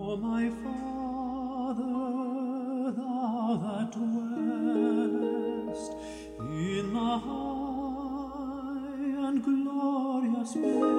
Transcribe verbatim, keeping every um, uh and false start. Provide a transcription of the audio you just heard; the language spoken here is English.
O my Father, thou that dwellest in the high and glorious place,